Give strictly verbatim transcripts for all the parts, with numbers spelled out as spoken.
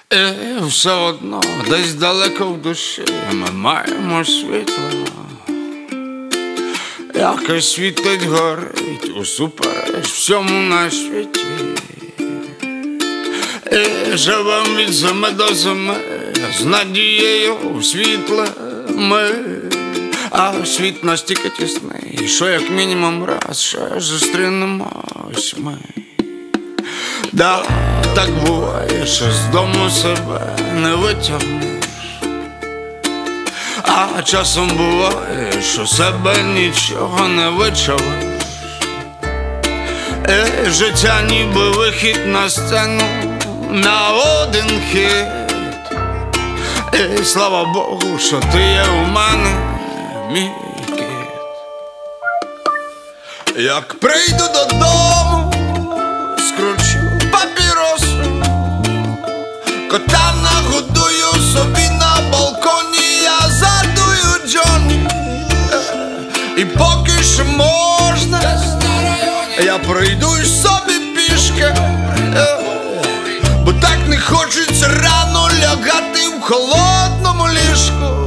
І все одно десь далеко в душі ми маємо світло, яке світить, горить усупереч всьому на світі. І живем від зими до зими з надією в світле ми. А світ настільки тісний, що як мінімум раз ще зустрінемось ми. Да, так буває, що з дому себе не витягнеш, а часом буває, що себе нічого не вичавиш. І життя ніби вихід на сцену на один хід. І слава Богу, що ти є у мене, мій кіт. Як прийду додому, скручу папіросу, кота нагодую собі на балконі, я задую Джонні. І поки що можна, я пройдусь собі пішки, бо так не хочеться рано лягати в холодному ліжку.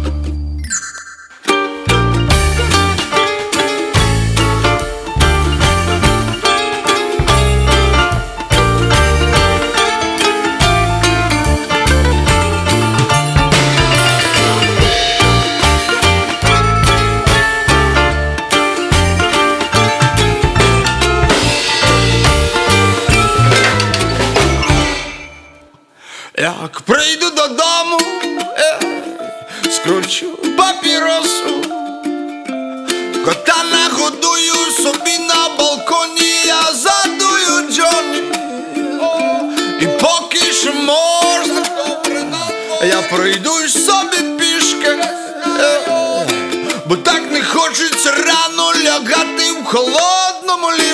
Як прийду додому, е, скручу папіросу, кота нагодую собі на балконі, я задую Джонні. І поки що можна, я пройдусь собі пішки, е, бо так не хочеться рано лягати в холодному лісі.